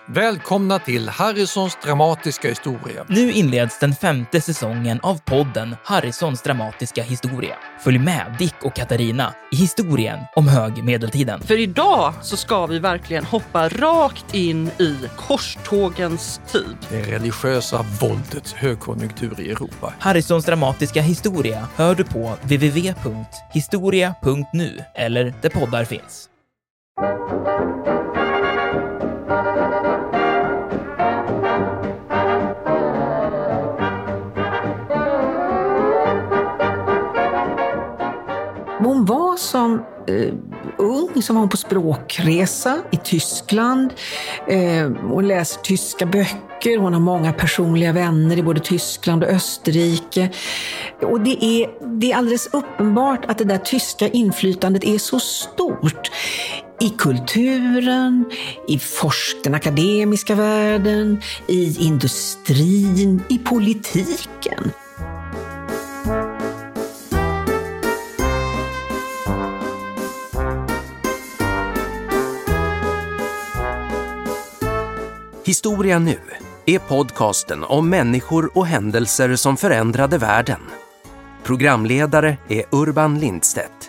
Välkomna till Harrisons dramatiska historia. Nu inleds den 5:e säsongen av podden Harrisons dramatiska historia. Följ med Dick och Katarina i historien om högmedeltiden. För idag så ska vi verkligen hoppa rakt in i korstågens tid. Det religiösa våldets högkonjunktur i Europa. Harrisons dramatiska historia hör du på www.historia.nu eller där poddar finns. Hon var som ung, som var hon på språkresa i Tyskland. Hon läser tyska böcker. Hon har många personliga vänner i både Tyskland och Österrike. Och det är alldeles uppenbart att det där tyska inflytandet är så stort i kulturen, i den akademiska världen, i industrin, i politiken. Historia nu är podcasten om människor och händelser som förändrade världen. Programledare är Urban Lindstedt.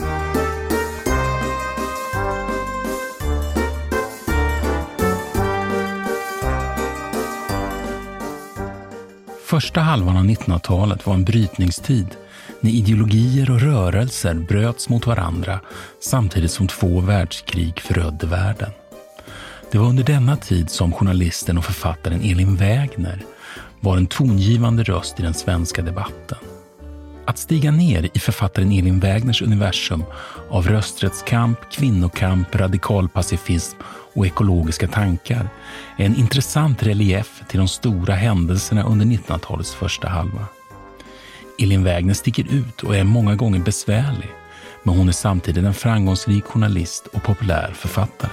Första halvan av 1900-talet var en brytningstid när ideologier och rörelser bröts mot varandra samtidigt som 2 världskrig förödde världen. Det var under denna tid som journalisten och författaren Elin Wägner var en tongivande röst i den svenska debatten. Att stiga ner i författaren Elin Wägners universum av rösträttskamp, kvinnokamp, radikal pacifism och ekologiska tankar är en intressant relief till de stora händelserna under 1900-talets första halva. Elin Wägner sticker ut och är många gånger besvärlig, men hon är samtidigt en framgångsrik journalist och populär författare.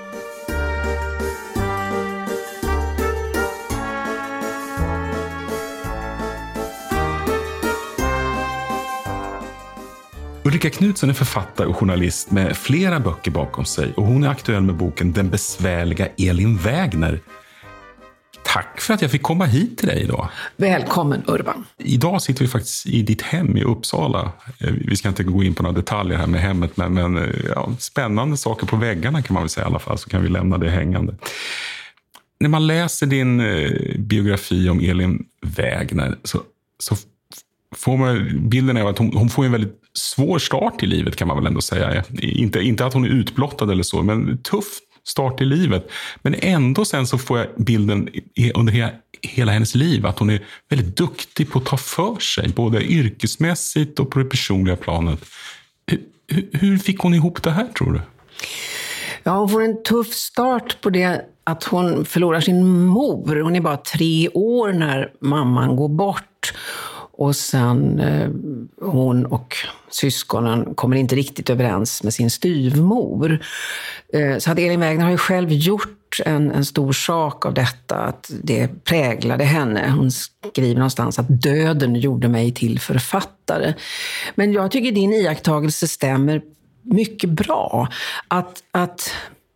Ulrika Knutsson är författare och journalist med flera böcker bakom sig och hon är aktuell med boken Den besvärliga Elin Wägner. Tack för att jag fick komma hit till dig idag. Välkommen Urban. Idag sitter vi faktiskt i ditt hem i Uppsala. Vi ska inte gå in på några detaljer här med hemmet, men ja, spännande saker på väggarna kan man väl säga i alla fall, så kan vi lämna det hängande. När man läser din biografi om Elin Wägner så får man bilden av att hon får en väldigt svår start i livet, kan man väl ändå säga. Inte att hon är utblottad eller så, men tuff start i livet. Men ändå sen så får jag bilden under hela hennes liv att hon är väldigt duktig på att ta för sig, både yrkesmässigt och på det personliga planet. Hur fick hon ihop det här, tror du? Ja, hon får en tuff start på det att hon förlorar sin mor. Hon är bara 3 år när mamman går bort. Och sen hon och syskonen kommer inte riktigt överens med sin styvmor. Så att Elin Wägner har ju själv gjort en stor sak av detta, att det präglade henne. Hon skriver någonstans att döden gjorde mig till författare. Men jag tycker din iakttagelse stämmer mycket bra. Att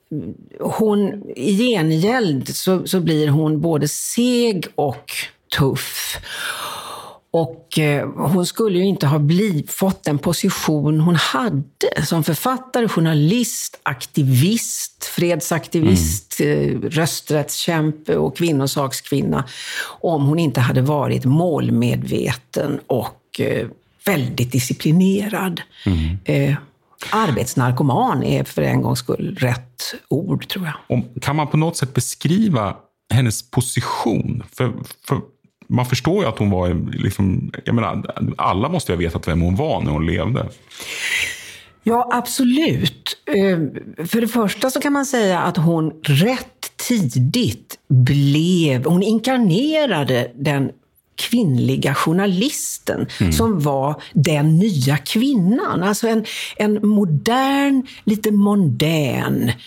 hon i gengäld så blir hon både seg och tuff. Och hon skulle ju inte ha fått den position hon hade som författare, journalist, aktivist, fredsaktivist, rösträttskämpe och kvinnosakskvinna om hon inte hade varit målmedveten och väldigt disciplinerad. Arbetsnarkoman är för en gångs skull rätt ord, tror jag. Kan man på något sätt beskriva hennes position? För man förstår ju att hon var liksom, jag menar, alla måste ju ha vetat vem hon var när hon levde. Ja, absolut. För det första så kan man säga att hon rätt tidigt hon inkarnerade den kvinnliga journalisten som var den nya kvinnan. Alltså en modern, lite mondän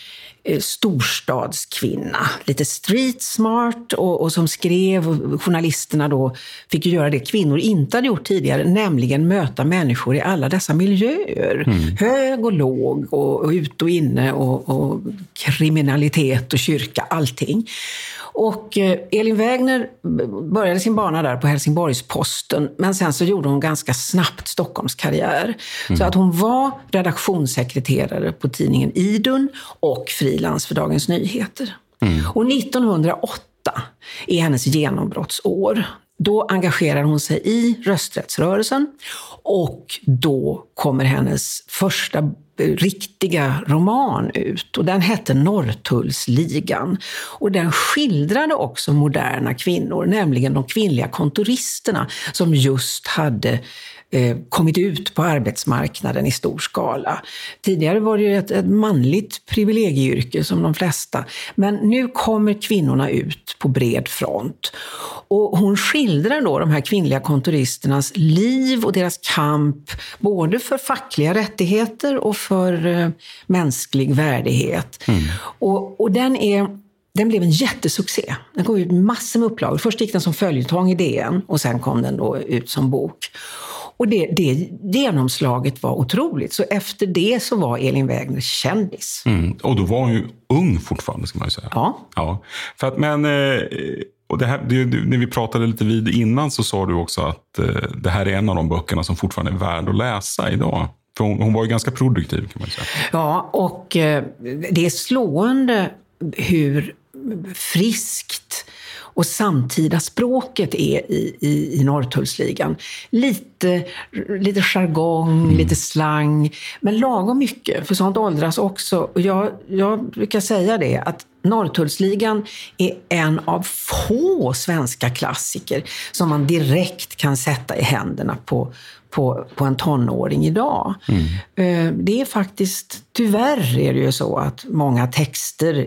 storstadskvinna. Lite street smart och som skrev, journalisterna då fick ju göra det kvinnor inte hade gjort tidigare, nämligen möta människor i alla dessa miljöer. Hög och låg och ut och inne och kriminalitet och kyrka, allting. Och Elin Wägner började sin bana där på Helsingborgs-Posten, men sen så gjorde hon ganska snabbt Stockholmskarriär. Så att hon var redaktionssekreterare på tidningen Idun och frilans för Dagens Nyheter. Och 1908 är hennes genombrottsår. Då engagerar hon sig i rösträttsrörelsen och då kommer hennes första riktiga roman ut. Och den hette Norrtullsligan. Och den skildrade också moderna kvinnor, nämligen de kvinnliga kontoristerna som just hade kommit ut på arbetsmarknaden i stor skala. Tidigare var det ju ett manligt privilegieyrke som de flesta. Men nu kommer kvinnorna ut på bred front. Och hon skildrar då de här kvinnliga kontoristernas liv och deras kamp både för fackliga rättigheter och för mänsklig värdighet. Och den blev en jättesuccé. Den kom ut massor med upplagor. Först gick den som följetong i DN och sen kom den då ut som bok. Och det genomslaget var otroligt. Så efter det så var Elin Wägner kändis. Och då var hon ju ung fortfarande, ska man ju säga. Ja. För att, men, och det här, när vi pratade lite vid innan så sa du också att det här är en av de böckerna som fortfarande är värd att läsa idag. För hon var ju ganska produktiv, kan man säga. Ja, och det är slående hur friskt och samtida språket är i Norrtullsligan. Lite jargong, lite slang, men lagom mycket, för sånt åldras också. Och jag brukar säga det, att Norrtullsligan är en av få svenska klassiker som man direkt kan sätta i händerna på en tonåring idag. Det är faktiskt, tyvärr är det ju så att många texter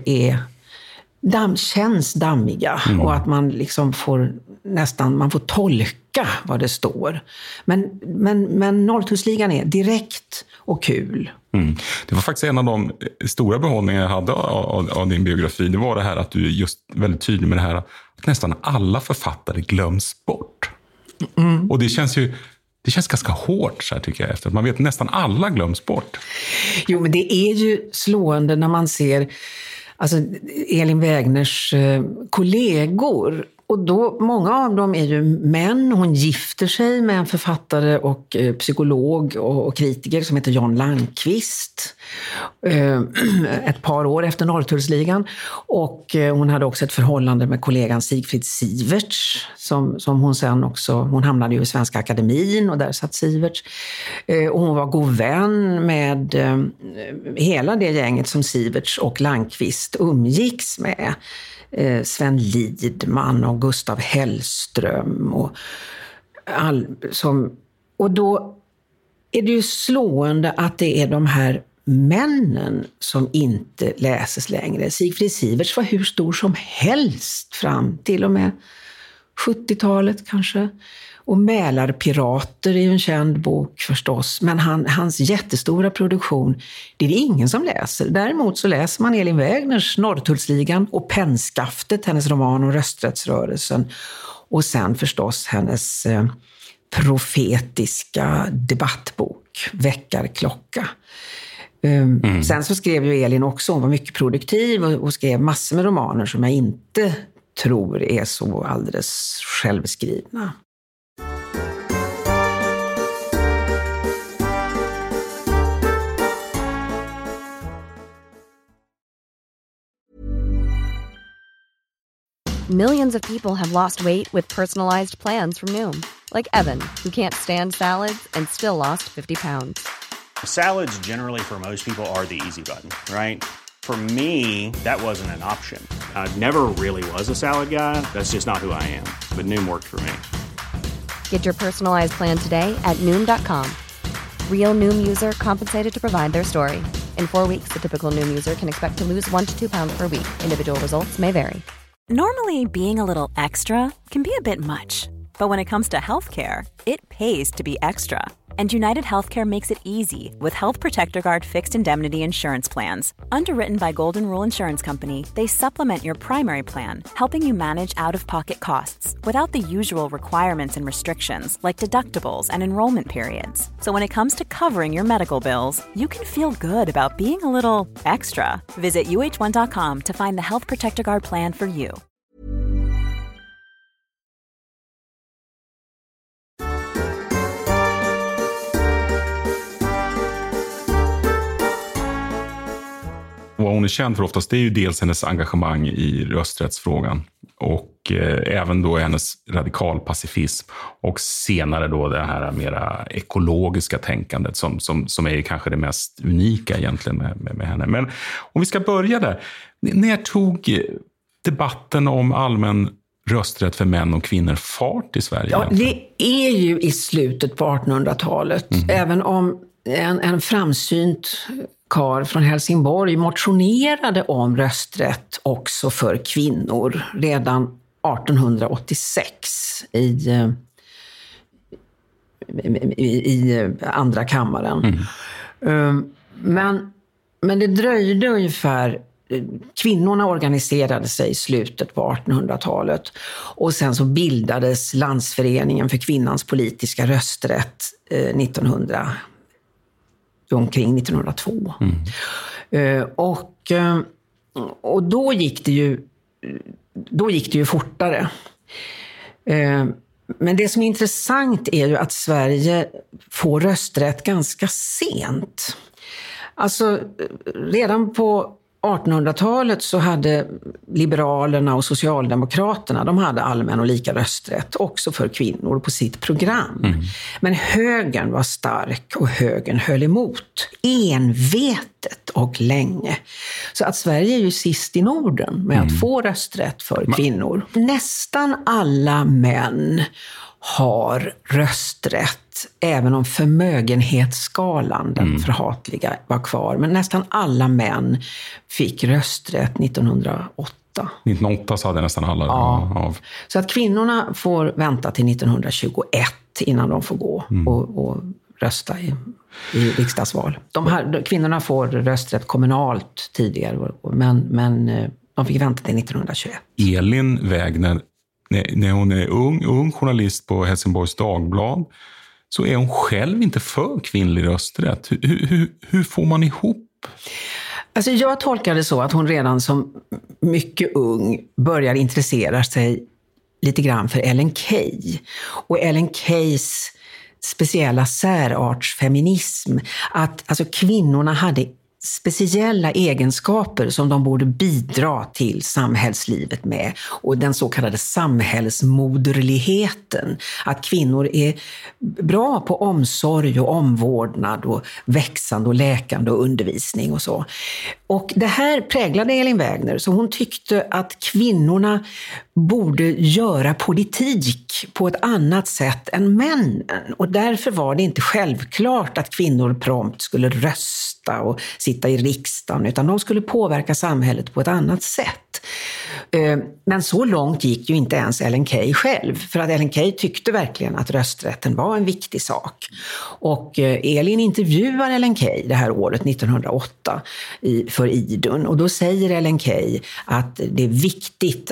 känns dammiga och att man liksom man får tolka vad det står. Men Norrtullsligan är direkt och kul. Det var faktiskt en av de stora behållningar jag hade av din biografi. Det var det här att du är just väldigt tydlig med det här att nästan alla författare glöms bort. Och det känns ganska hårt så här, tycker jag, efter att man vet att nästan alla glöms bort. Jo, men det är ju slående när man ser Elin Wägners kollegor. Och då, många av dem är ju män. Hon gifter sig med en författare och psykolog och kritiker som heter John Landqvist. Ett par år efter Norrtullsligan. Och hon hade också ett förhållande med kollegan Sigfrid Siverts. Som hon sen också, hon hamnade ju i Svenska Akademin och där satt Siverts. Och hon var god vän med hela det gänget som Siverts och Landqvist umgicks med. Sven Lidman och Gustav Hellström och då är det ju slående att det är de här männen som inte läses längre. Sigfrid Siverts var hur stor som helst fram till och med 70-talet kanske. Och Mälarpirater är ju en känd bok förstås. Men hans jättestora produktion, det är det ingen som läser. Däremot så läser man Elin Wägners Norrtullsligan och Pennskaftet, hennes roman om rösträttsrörelsen. Och sen förstås hennes profetiska debattbok, Väckarklocka. Sen så skrev ju Elin också, hon var mycket produktiv och skrev massor med romaner som jag inte tror är så alldeles självskrivna. Millions of people have lost weight with personalized plans from Noom. Like Evan, who can't stand salads and still lost 50 pounds. Salads generally for most people are the easy button, right? For me, that wasn't an option. I never really was a salad guy. That's just not who I am. But Noom worked for me. Get your personalized plan today at Noom.com. Real Noom user compensated to provide their story. In 4 weeks, the typical Noom user can expect to lose 1 to 2 pounds per week. Individual results may vary. Normally, being a little extra can be a bit much. But when it comes to healthcare, it pays to be extra. And United Healthcare makes it easy with Health Protector Guard fixed indemnity insurance plans. Underwritten by Golden Rule Insurance Company, they supplement your primary plan, helping you manage out-of-pocket costs without the usual requirements and restrictions like deductibles and enrollment periods. So when it comes to covering your medical bills, you can feel good about being a little extra. Visit uh1.com to find the Health Protector Guard plan for you. Vad hon är känd för oftast, det är ju dels hennes engagemang i rösträttsfrågan och även då hennes radikal pacifism och senare då det här mera ekologiska tänkandet som är kanske det mest unika egentligen med henne. Men om vi ska börja där, när tog debatten om allmän rösträtt för män och kvinnor fart i Sverige? Ja, det är ju i slutet på 1800-talet, även om en framsynt karl från Helsingborg motionerade om rösträtt också för kvinnor redan 1886 i andra kammaren. Men det dröjde ungefär. Kvinnorna organiserade sig i slutet på 1800-talet och sen så bildades Landsföreningen för kvinnans politiska rösträtt omkring 1902. Och då gick det ju fortare. Men det som är intressant är ju att Sverige får rösträtt ganska sent. Alltså redan på 1800-talet så hade Liberalerna och Socialdemokraterna, de hade allmän och lika rösträtt också för kvinnor på sitt program. Men högern var stark och högern höll emot envetet och länge. Så att Sverige är ju sist i Norden med att få rösträtt för kvinnor. Nästan alla män har rösträtt, även om förmögenhetsskalan, den förhatliga, var kvar. Men nästan alla män fick rösträtt 1908. 1908 så hade nästan alla. Ja. Så att kvinnorna får vänta till 1921 innan de får gå och rösta i riksdagsval. Kvinnorna får rösträtt kommunalt tidigare, men de fick vänta till 1921. Elin Wägner, när hon är ung journalist på Helsingborgs Dagblad, så är hon själv inte för kvinnlig rösträtt. Hur får man ihop? Alltså jag tolkar det så att hon redan som mycket ung börjar intressera sig lite grann för Ellen Key. Och Ellen Keys speciella särartsfeminism. Att alltså kvinnorna hade speciella egenskaper som de borde bidra till samhällslivet med. Och den så kallade samhällsmoderligheten. Att kvinnor är bra på omsorg och omvårdnad och växande och läkande och undervisning och så. Och det här präglade Elin Wägner, så hon tyckte att kvinnorna borde göra politik på ett annat sätt än männen. Och därför var det inte självklart att kvinnor prompt skulle rösta och sitta i riksdagen, utan de skulle påverka samhället på ett annat sätt. Men så långt gick ju inte ens Ellen Key själv, för att Ellen Key tyckte verkligen att rösträtten var en viktig sak. Och Elin intervjuar Ellen Key det här året 1908 för Idun, och då säger Ellen Key att det är viktigt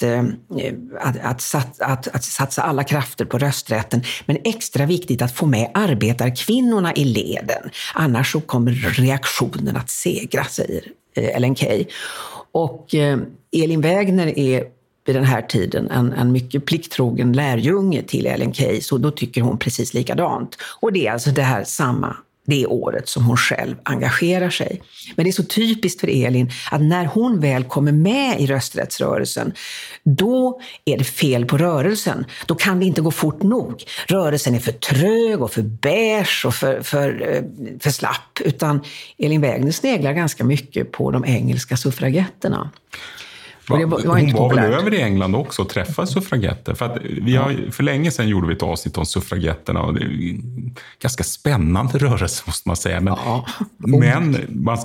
att satsa alla krafter på rösträtten, men extra viktigt att få med arbetarkvinnorna i leden, annars så kommer reaktionen att segra, säger Ellen Key. Och Elin Wägner är vid den här tiden en mycket plikttrogen lärjunge till Ellen Key, så då tycker hon precis likadant. Och det är alltså det året som hon själv engagerar sig. Men det är så typiskt för Elin att när hon väl kommer med i rösträttsrörelsen, då är det fel på rörelsen. Då kan det inte gå fort nog. Rörelsen är för trög och för beige och för slapp. Utan Elin Wägner sneglar ganska mycket på de engelska suffragetterna. Hon var väl över i England också och träffade suffragetter. För att för länge sedan gjorde vi ett avsnitt om suffragetterna, och det är en ganska spännande rörelse måste man säga. Men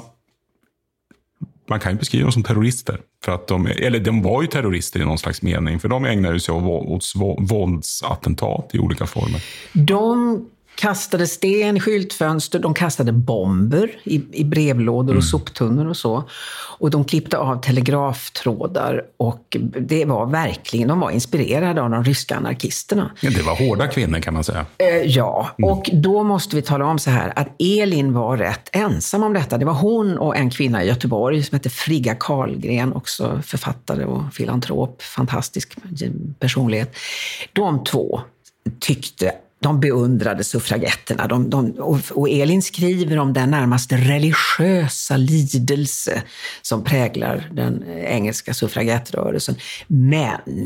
man kan ju beskriva dem som terrorister. För att de var ju terrorister i någon slags mening, för de ägnade sig åt våldsattentat i olika former. De kastade sten i skyltfönster, de kastade bomber i brevlådor och soptunnor och så. Och de klippte av telegraftrådar och det var verkligen, de var inspirerade av de ryska anarkisterna. Ja, det var hårda kvinnor kan man säga. Ja, och då måste vi tala om så här att Elin var rätt ensam om detta. Det var hon och en kvinna i Göteborg som hette Frigga Karlgren, också författare och filantrop, fantastisk personlighet. De två de beundrade suffragetterna. Och Elin skriver om den närmast religiösa lidelse som präglar den engelska suffragettrörelsen. Men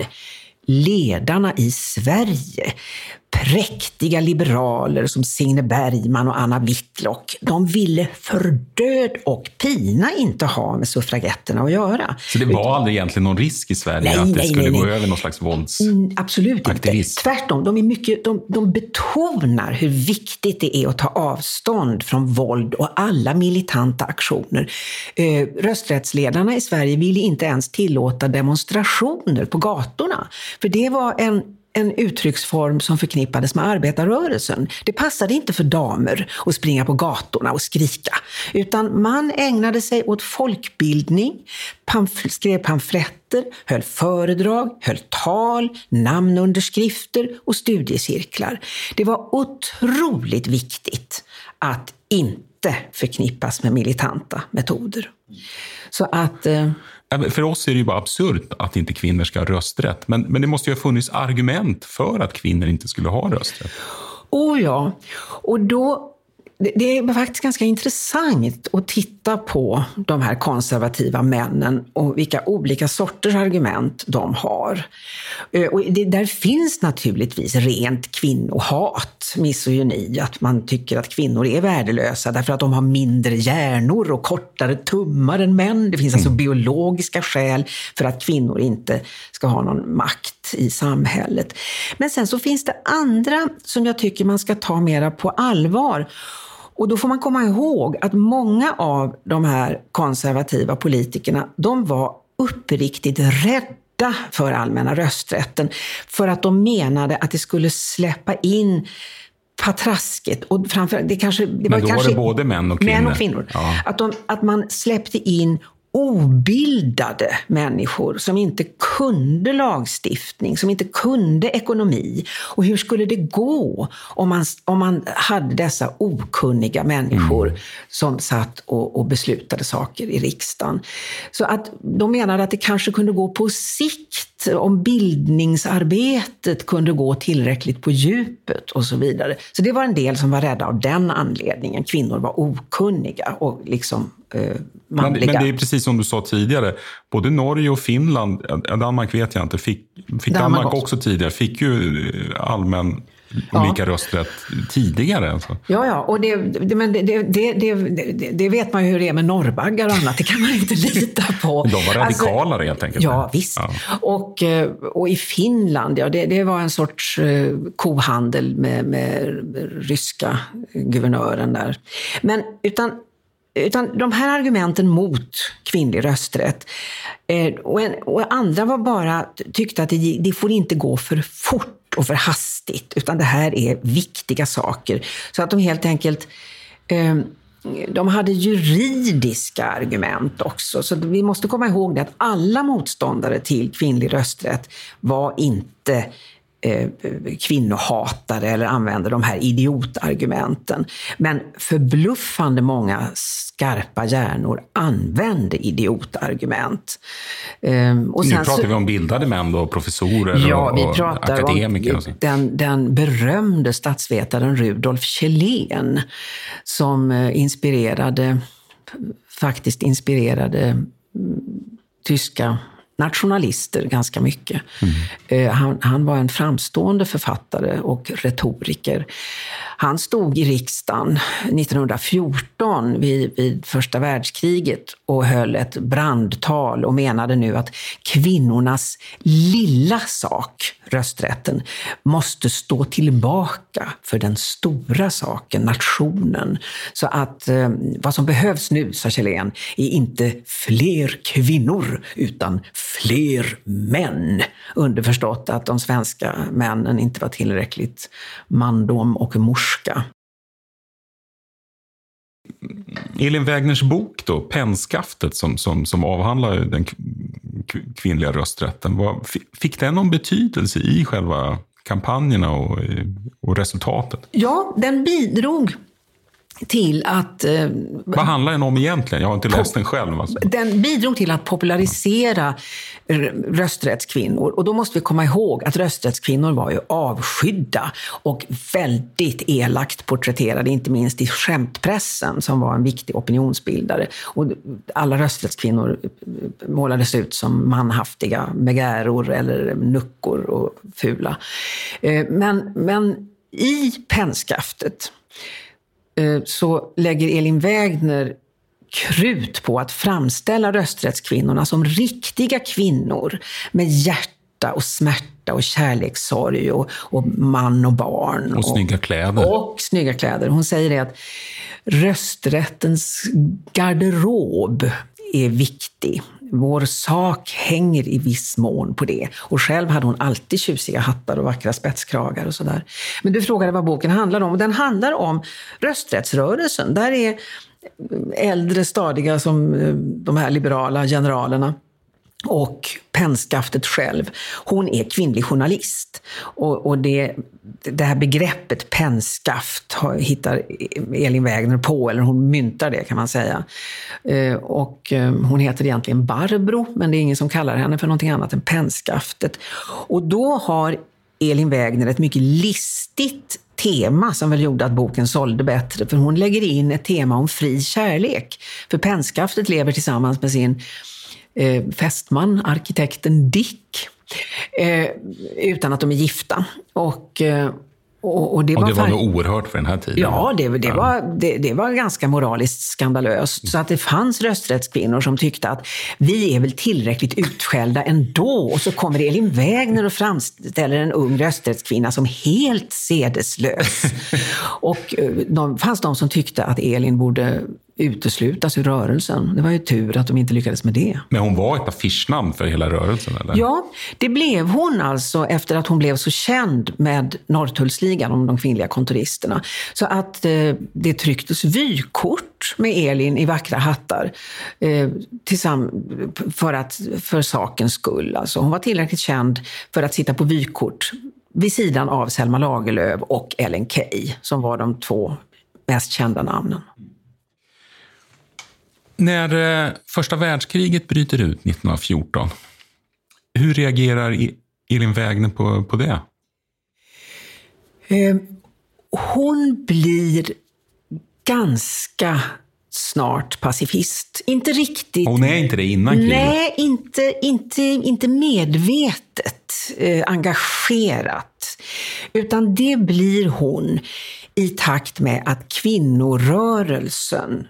ledarna i Sverige, präktiga liberaler som Signe Bergman och Anna Whitlock, de ville för död och pina inte ha med suffragetterna att göra. Så det var aldrig egentligen någon risk i Sverige att det skulle gå över någon slags våldsaktivism? Absolut inte. Tvärtom, de betonar hur viktigt det är att ta avstånd från våld och alla militanta aktioner. Rösträttsledarna i Sverige ville inte ens tillåta demonstrationer på gatorna. För det var en uttrycksform som förknippades med arbetarrörelsen. Det passade inte för damer att springa på gatorna och skrika. Utan man ägnade sig åt folkbildning, skrev pamfletter, höll föredrag, höll tal, namnunderskrifter och studiecirklar. Det var otroligt viktigt att inte förknippas med militanta metoder. Så att... För oss är det ju bara absurt att inte kvinnor ska ha rösträtt. Men det måste ju ha funnits argument för att kvinnor inte skulle ha rösträtt. Ja, och då... Det är faktiskt ganska intressant att titta på de här konservativa männen och vilka olika sorters argument de har. Och där finns naturligtvis rent kvinnohat, misogyni, att man tycker att kvinnor är värdelösa därför att de har mindre hjärnor och kortare tummar än män. Det finns alltså biologiska skäl för att kvinnor inte ska ha någon makt i samhället. Men sen så finns det andra som jag tycker man ska ta mera på allvar. Och då får man komma ihåg att många av de här konservativa politikerna, de var uppriktigt rädda för allmänna rösträtten för att de menade att det skulle släppa in patrasket och framförallt men då var det både män och kvinnor. Ja. Att man släppte in obildade människor som inte kunde lagstiftning, som inte kunde ekonomi. Och hur skulle det gå om man hade dessa okunniga människor som satt och beslutade saker i riksdagen? Så att de menade att det kanske kunde gå på sikt om bildningsarbetet kunde gå tillräckligt på djupet och så vidare. Så det var en del som var rädda av den anledningen. Kvinnor var okunniga och liksom manliga. Men det är precis som du sa tidigare. Både Norge och Finland, Danmark vet jag inte, fick Danmark också tidigare, fick ju allmän lika rösträtt tidigare. Alltså. Ja, och det vet man ju hur det är med norrbaggar och annat. Det kan man inte lita på. De var radikalare helt enkelt. Ja, visst. Ja. Och i Finland, det var en sorts kohandel med ryska guvernören där. Men utan de här argumenten mot kvinnlig rösträtt och andra var bara tyckte att det får inte gå för fort och för hastigt, utan det här är viktiga saker. Så att de helt enkelt de hade juridiska argument också. Så vi måste komma ihåg det att alla motståndare till kvinnlig rösträtt var inte kvinnohatare eller använder de här idiotargumenten. Men förbluffande många skarpa hjärnor använde idiotargument. Och nu pratar vi om bildade män då, professorer och akademiker. Och den berömde statsvetaren Rudolf Kjellén som inspirerade tyska nationalister ganska mycket. Han var en framstående författare och retoriker. Han stod i riksdagen 1914 vid första världskriget och höll ett brandtal och menade nu att kvinnornas lilla sak, rösträtten, måste stå tillbaka för den stora saken, nationen. Så att vad som behövs nu, sa Kjellén, är inte fler kvinnor utan fler män. Underförstått att de svenska männen inte var tillräckligt mandom och morsom forska. Elin Wägners bok då, Pennskaftet, som avhandlar den kvinnliga rösträtten, fick den någon betydelse i själva kampanjerna och resultatet? Ja, den bidrog till att... Vad handlar den om egentligen? Jag har inte läst den själv. Alltså. Den bidrog till att popularisera rösträttskvinnor. Och då måste vi komma ihåg att rösträttskvinnor var ju avskydda och väldigt elakt porträtterade, inte minst i skämtpressen som var en viktig opinionsbildare. Och alla rösträttskvinnor målades ut som manhaftiga begäror eller nuckor och fula. Men i Pennskaftet så lägger Elin Wägner krut på att framställa rösträttskvinnorna som riktiga kvinnor med hjärta och smärta och kärlekssorg och man och barn. Och snygga kläder. Och snygga kläder. Hon säger det att rösträttens garderob är viktig. Vår sak hänger i viss mån på det. Och själv hade hon alltid tjusiga hattar och vackra spetskragar och sådär. Men du frågade vad boken handlar om. Och den handlar om rösträttsrörelsen. Där är äldre stadiga som de här liberala generalerna och Pennskaftet själv. Hon är kvinnlig journalist. Och det här begreppet pennskaft hittar Elin Wägner på, eller hon myntar det kan man säga. Och hon heter egentligen Barbro, men det är ingen som kallar henne för någonting annat än Pennskaftet. Och då har Elin Wägner ett mycket listigt tema som väl gjorde att boken sålde bättre, för hon lägger in ett tema om fri kärlek. För Pennskaftet lever tillsammans med sin fästman, arkitekten Dick, utan att de är gifta. Och det var nog oerhört för den här tiden. Ja, det var ganska moraliskt skandalöst. Så att det fanns rösträttskvinnor som tyckte att vi är väl tillräckligt utskällda ändå. Och så kommer Elin Wägner och framställer en ung rösträttskvinna som helt sedeslös. Och fanns de som tyckte att Elin borde uteslutas ur rörelsen. Det var ju tur att de inte lyckades med det. Men hon var ett affischnamn för hela rörelsen, eller? Ja, det blev hon alltså efter att hon blev så känd med Norrtullsligan om de kvinnliga kontoristerna. Så att det trycktes vykort med Elin i vackra hattar för sakens skull. Alltså, hon var tillräckligt känd för att sitta på vykort vid sidan av Selma Lagerlöf och Ellen Key, som var de två mest kända namnen. När första världskriget bryter ut 1914, hur reagerar Elin Wägner på det? Hon blir ganska snart pacifist. Inte riktigt. Hon är inte det innan kriget? Nej, inte medvetet engagerat. Utan det blir hon i takt med att kvinnorörelsen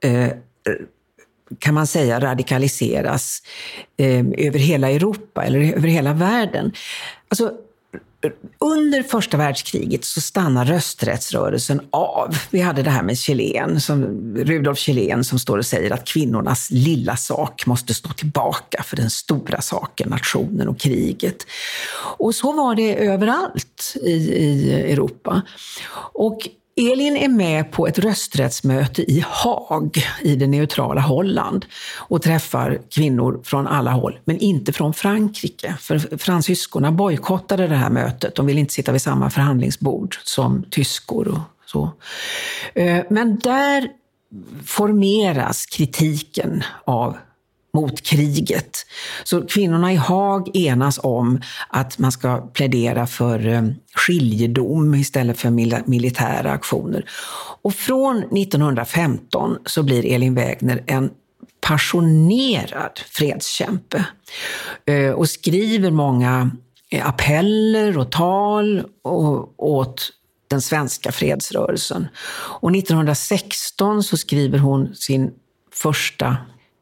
kan man säga radikaliseras över hela Europa eller över hela världen. Alltså, under första världskriget så stannar rösträttsrörelsen av. Vi hade det här med Rudolf Kjellén som står och säger att kvinnornas lilla sak måste stå tillbaka för den stora saken, nationen och kriget. Och så var det överallt i Europa. Och Elin är med på ett rösträttsmöte i Haag i det neutrala Holland och träffar kvinnor från alla håll, men inte från Frankrike. För fransyskorna bojkottade det här mötet. De ville inte sitta vid samma förhandlingsbord som tyskor och så. Men där formeras kritiken mot kriget. Så kvinnorna i Haag enas om att man ska plädera för skiljedom istället för militära aktioner. Och från 1915 så blir Elin Wägner en passionerad fredskämpe och skriver många appeller och tal åt den svenska fredsrörelsen. Och 1916 så skriver hon sin första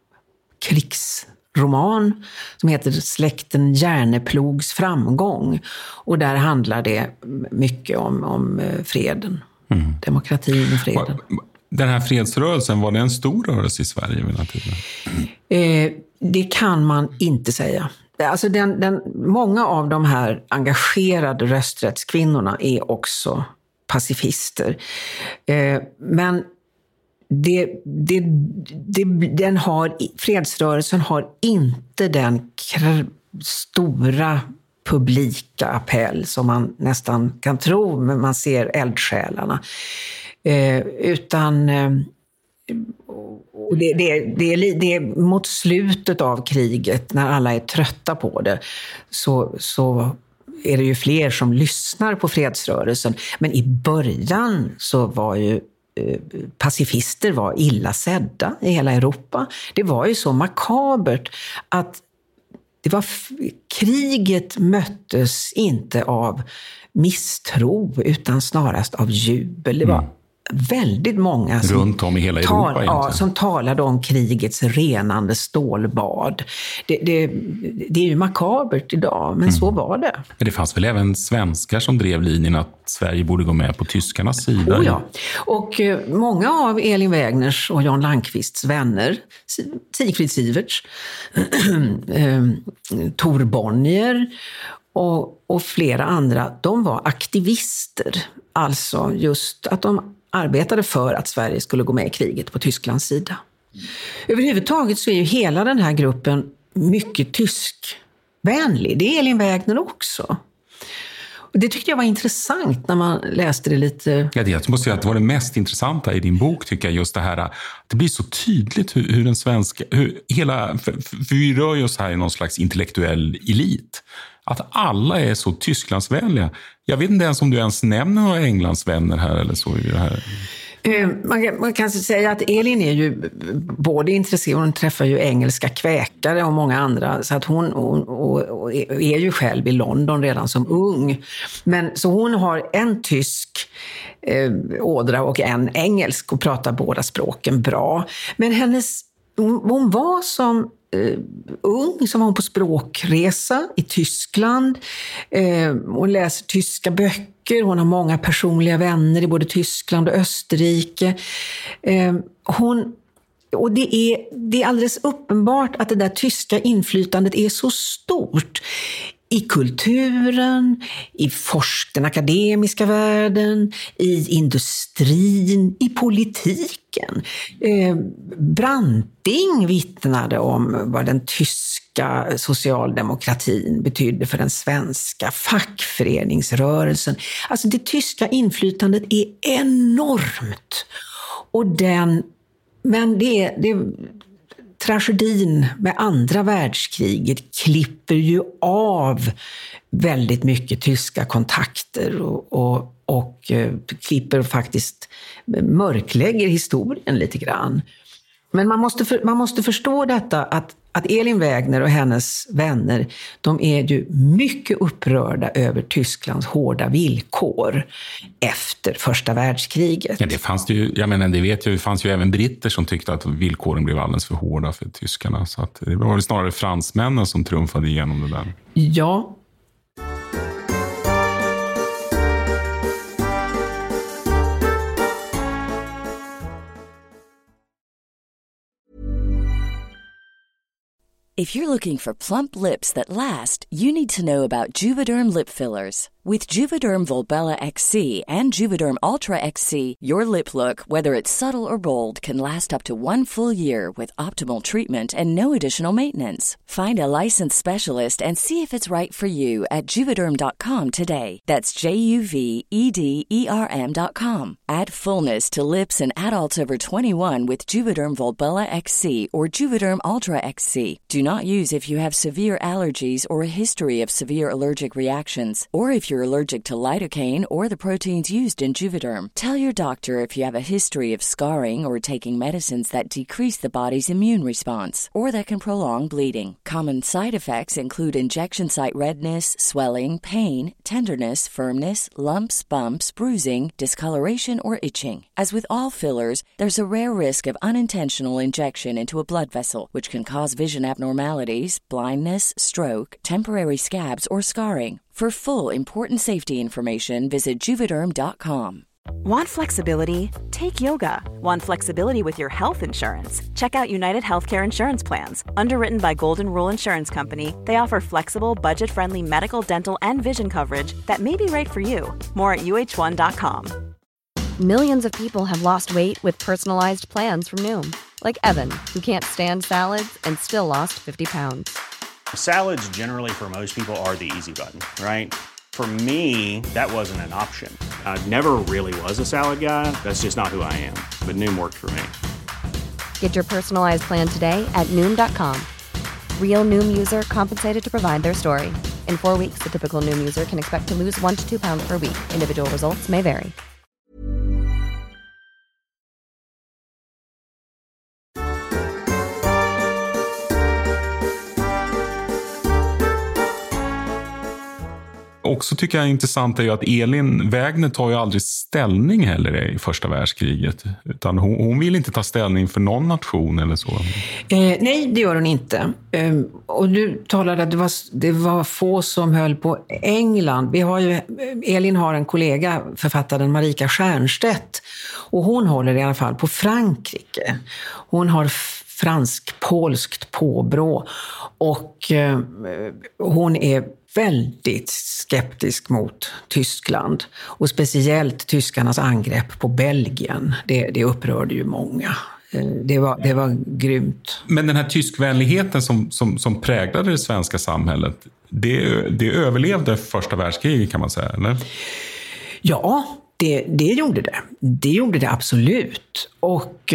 krigsroman som heter Släkten Järneplogs framgång. Och där handlar det mycket om freden. Demokratin och freden. Den här fredsrörelsen, var det en stor rörelse i Sverige vid den här tiden? Det kan man inte säga. Alltså många av de här engagerade rösträttskvinnorna är också pacifister. Men fredsrörelsen har inte den stora publika appell som man nästan kan tro när man ser eldsjälarna. Utan det är mot slutet av kriget, när alla är trötta på det, så är det ju fler som lyssnar på fredsrörelsen. Men i början så var ju pacifister var illa sedda i hela Europa. Det var ju så makabert att kriget möttes inte av misstro utan snarast av jubel. Det var väldigt många som, runt om i hela Europa som talade om krigets renande stålbad. Det är ju makabert idag, men så var det. Men det fanns väl även svenskar som drev linjen att Sverige borde gå med på tyskarnas sida? Ja. Och många av Elin Wägners och Jan Landqvists vänner, Sigfrid Sieverts, Tor Bonnier och flera andra, de var aktivister. Alltså just att de arbetade för att Sverige skulle gå med i kriget på Tysklands sida. Överhuvudtaget så är ju hela den här gruppen mycket tyskvänlig. Det är Elin Wägner också. Och det tyckte jag var intressant när man läste det lite. Ja, jag måste säga att det var det mest intressanta i din bok, tycker jag, just det här. Det blir så tydligt hur den svenska, för vi rör oss här i någon slags intellektuell elit. Att alla är så Tysklandsvänliga. Jag vet inte ens om du ens nämner några Englandsvänner här eller så i det här. Man kan säga att Elin är ju både intresserad, hon träffar ju engelska kväkare och många andra, så att hon är ju själv i London redan som ung. Men så hon har en tysk ådra och en engelsk och pratar båda språken bra. Men hon var som ung, som var hon på språkresa i Tyskland. Hon läser tyska böcker. Hon har många personliga vänner i både Tyskland och Österrike. Och det är alldeles uppenbart att det där tyska inflytandet är så stort i kulturen, i den akademiska världen, i industrin, i politiken. Branting vittnade om vad den tyska socialdemokratin betydde för den svenska fackföreningsrörelsen. Alltså det tyska inflytandet är enormt. Men det tragedin med andra världskriget klipper ju av väldigt mycket tyska kontakter och klipper faktiskt, mörklägger historien lite grann. Men man måste förstå detta att Elin Wägner och hennes vänner, de är ju mycket upprörda över Tysklands hårda villkor efter första världskriget. Ja, det fanns det ju, jag menar, det vet jag, det fanns ju även britter som tyckte att villkoren blev alldeles för hårda för tyskarna. Så att det var snarare fransmännen som trumfade igenom det där. Ja. If you're looking for plump lips that last, you need to know about Juvederm lip fillers. With Juvederm Volbella XC and Juvederm Ultra XC, your lip look, whether it's subtle or bold, can last up to 1 full year with optimal treatment and no additional maintenance. Find a licensed specialist and see if it's right for you at Juvederm.com today. That's JUVEDERM.com. Add fullness to lips in adults over 21 with Juvederm Volbella XC or Juvederm Ultra XC. Do not use if you have severe allergies or a history of severe allergic reactions, or if you're allergic to lidocaine or the proteins used in Juvederm. Tell your doctor if you have a history of scarring or taking medicines that decrease the body's immune response or that can prolong bleeding. Common side effects include injection site redness, swelling, pain, tenderness, firmness, lumps, bumps, bruising, discoloration, or itching. As with all fillers, there's a rare risk of unintentional injection into a blood vessel, which can cause vision abnormalities, blindness, stroke, temporary scabs, or scarring. For full, important safety information, visit Juvederm.com. Want flexibility? Take yoga. Want flexibility with your health insurance? Check out United Healthcare Insurance Plans. Underwritten by Golden Rule Insurance Company, they offer flexible, budget-friendly medical, dental, and vision coverage that may be right for you. More at uh1.com. Millions of people have lost weight with personalized plans from Noom. Like Evan, who can't stand salads and still lost 50 pounds. Salads generally for most people are the easy button, right? For me, that wasn't an option. I never really was a salad guy. That's just not who I am. But Noom worked for me. Get your personalized plan today at Noom.com. Real Noom user compensated to provide their story. In 4 weeks, the typical Noom user can expect to lose 1 to 2 pounds per week. Individual results may vary. Också tycker jag är intressant är ju att Elin Wägner tar ju aldrig ställning heller i första världskriget. Utan hon vill inte ta ställning för någon nation eller så. Nej, det gör hon inte. Och du talade att det var få som höll på England. Elin har en kollega, författaren Marika Stiernstedt. Och hon håller i alla fall på Frankrike. Hon har fransk-polskt påbrå. Och hon är väldigt skeptisk mot Tyskland. Och speciellt tyskarnas angrepp på Belgien. Det upprörde ju många. Det var grymt. Men den här tyskvänligheten som präglade det svenska samhället, det överlevde första världskriget kan man säga, eller? Ja, det gjorde det. Det gjorde det absolut. Och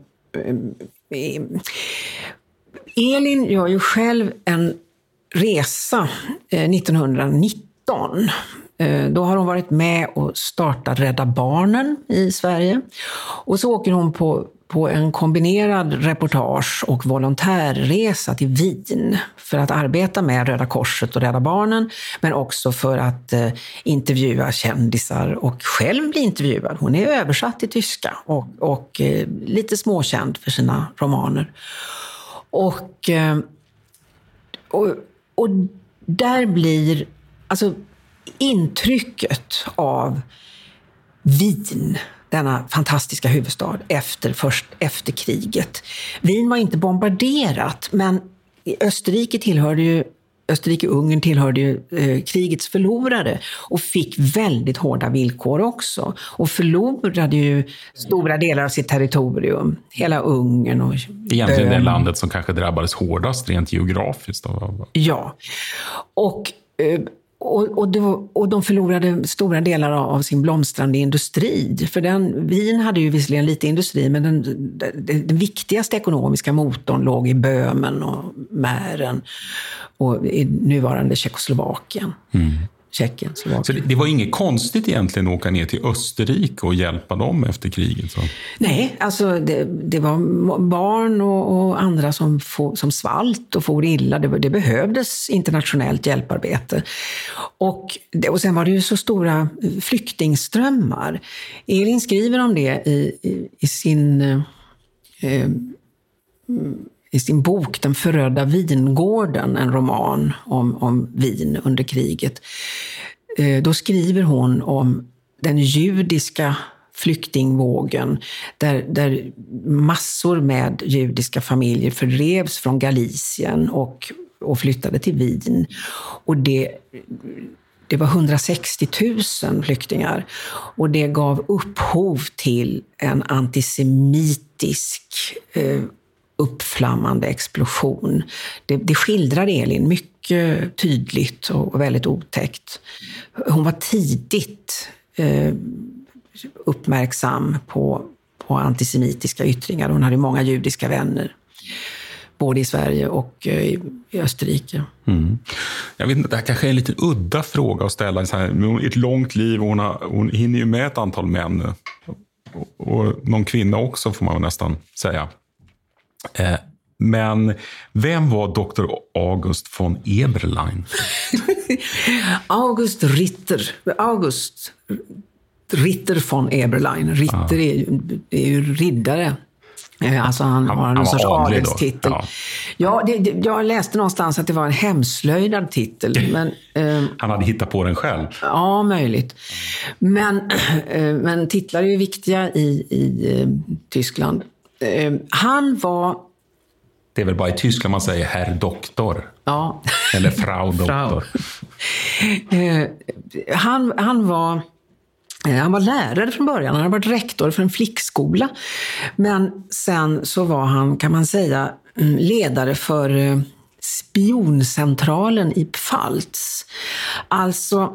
Elin gör ju själv en resa 1919. Då har hon varit med och startat Rädda Barnen i Sverige. Och så åker hon på en kombinerad reportage och volontärresa till Wien för att arbeta med Röda Korset och Rädda Barnen, men också för att intervjua kändisar och själv bli intervjuad. Hon är översatt till tyska och lite småkänd för sina romaner. Och där blir alltså intrycket av Wien, denna fantastiska huvudstad efter kriget. Wien var inte bombarderat, men Österrike-Ungern tillhörde ju krigets förlorare och fick väldigt hårda villkor också. Och förlorade ju stora delar av sitt territorium. Hela Ungern och egentligen det landet som kanske drabbades hårdast rent geografiskt. Ja, och de förlorade stora delar av sin blomstrande industri. För Wien hade ju visserligen lite industri, men den viktigaste ekonomiska motorn låg i Böhmen och Mähren och i nuvarande Tjeckoslovakien. Tjeckien, så det var inget konstigt egentligen att åka ner till Österrike och hjälpa dem efter kriget? Så. Nej, alltså det var barn och andra som svalt och for illa. Det behövdes internationellt hjälparbete. Och sen var det ju så stora flyktingströmmar. Elin skriver om det i sin bok Den förödda vingården, en roman om Wien under kriget. Då skriver hon om den judiska flyktingvågen där massor med judiska familjer fördrevs från Galicien och flyttade till Wien. Och det var 160 000 flyktingar. Och det gav upphov till en antisemitisk uppflammande explosion. Det skildrar Elin mycket tydligt och väldigt otäckt. Hon var tidigt uppmärksam på antisemitiska yttringar. Hon hade många judiska vänner, både i Sverige och i Österrike. Jag vet inte, det här kanske är en lite udda fråga att ställa. Så här, i ett långt liv, hon hinner ju med ett antal män. Och någon kvinna också, får man nästan säga. Men vem var Dr. August von Eberlein? August Ritter von Eberlein. Ritter är ju riddare. Alltså han har någon sorts adelstitel. Jag läste någonstans att det var en hemslöjdad titel. Men, han hade hittat på den själv. Ja, möjligt. Men titlar är ju viktiga i Tyskland. Han var... Det är väl bara i Tyskland man säger herr doktor. Ja. Eller frau doktor. Han var lärare från början. Han hade varit rektor för en flickskola. Men sen så var han, kan man säga, ledare för spioncentralen i Pfalz. Alltså...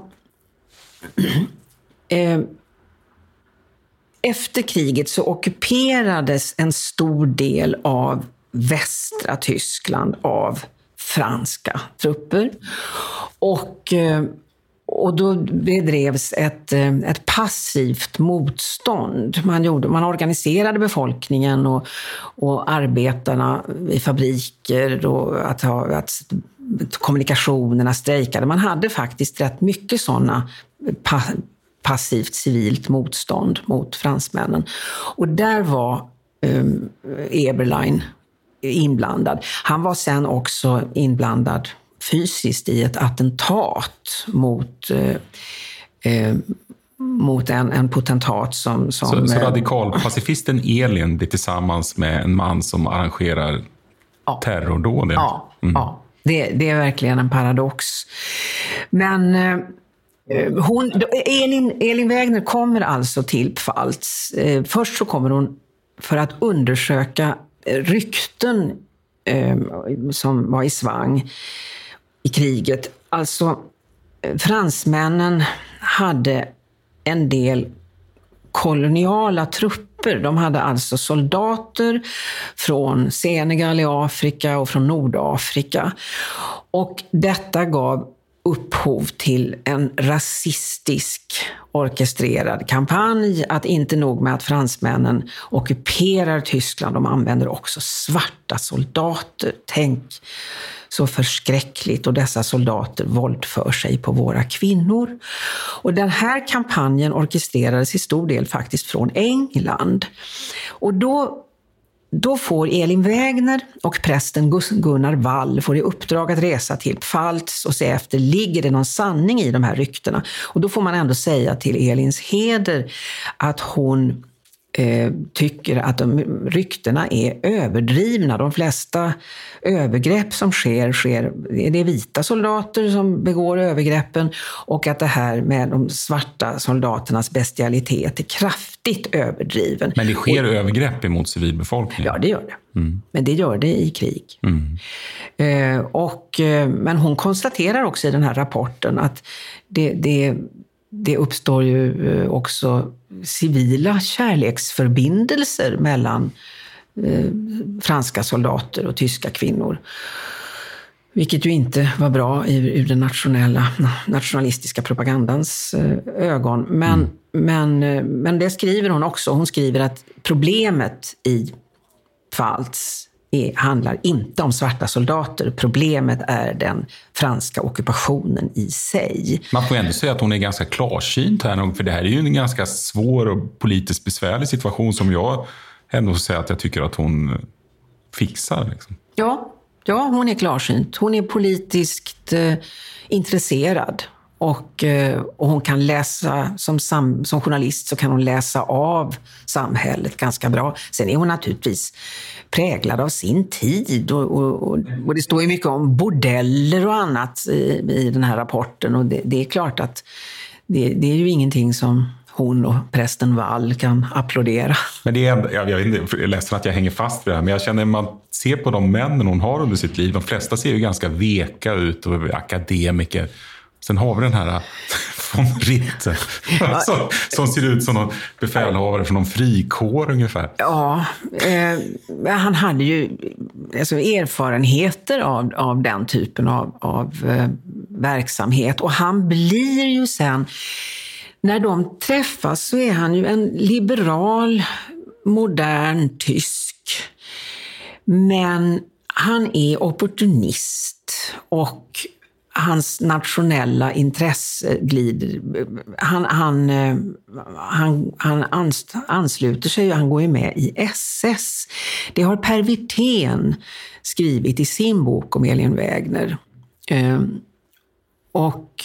Efter kriget så ockuperades en stor del av västra Tyskland av franska trupper. Och då bedrevs ett passivt motstånd. Man organiserade befolkningen och arbetarna i fabriker och att kommunikationerna strejkade. Man hade faktiskt rätt mycket sådana passivt civilt motstånd mot fransmännen. Och där var Eberlein inblandad. Han var sen också inblandad fysiskt i ett attentat mot en potentat som så radikalpacifisten Elin blir tillsammans med en man som arrangerar terrordåd. Ja, det är verkligen en paradox. Men Elin Wägner kommer alltså till Pfalz. Först så kommer hon för att undersöka rykten som var i svang i kriget. Alltså, fransmännen hade en del koloniala trupper. De hade alltså soldater från Senegal i Afrika och från Nordafrika. Och detta gav upphov till en rasistisk orkestrerad kampanj. Att inte nog med att fransmännen ockuperar Tyskland, de använder också svarta soldater. Tänk så förskräckligt, och dessa soldater våldför sig på våra kvinnor. Och den här kampanjen orkestrerades i stor del faktiskt från England. Och då får Elin Wägner och prästen Gunnar Wall får i uppdrag att resa till Pfalz och se efter, ligger det någon sanning i de här ryktena? Och då får man ändå säga till Elins heder att hon tycker att ryktena är överdrivna. De flesta övergrepp som sker, det är vita soldater som begår övergreppen, och att det här med de svarta soldaternas bestialitet är kraftigt överdriven. Men det sker övergrepp emot civilbefolkningen? Ja, det gör det. Men det gör det i krig. Men hon konstaterar också i den här rapporten att det uppstår ju också civila kärleksförbindelser mellan franska soldater och tyska kvinnor. Vilket ju inte var bra ur den nationalistiska propagandans ögon. Men det skriver hon också. Hon skriver att problemet i Pfalz handlar inte om svarta soldater. Problemet är den franska ockupationen i sig. Man får ändå säga att hon är ganska klarsynt här, för det här är ju en ganska svår och politiskt besvärlig situation som jag ändå säger att jag tycker att hon fixar. Liksom. Ja, hon är klarsynt. Hon är politiskt intresserad. Och hon kan läsa, som journalist så kan hon läsa av samhället ganska bra. Sen är hon naturligtvis präglad av sin tid. Och det står ju mycket om bordeller och annat i den här rapporten. Och det är klart att det är ju ingenting som hon och prästen Wall kan applådera. Men det är, jag är ledsen att jag hänger fast vid det här, men jag känner att man ser på de männen hon har under sitt liv. De flesta ser ju ganska veka ut och är akademiker. Sen har vi den här von Ritter som ser ut som någon befälhavare från någon frikår ungefär. Ja, han hade ju erfarenheter av den typen av verksamhet. Och han blir ju sen, när de träffas så är han ju en liberal, modern tysk. Men han är opportunist och hans nationella intresse glider. Han ansluter sig och han går ju med i SS. Det har Per Wirtén skrivit i sin bok om Elin Wägner. Och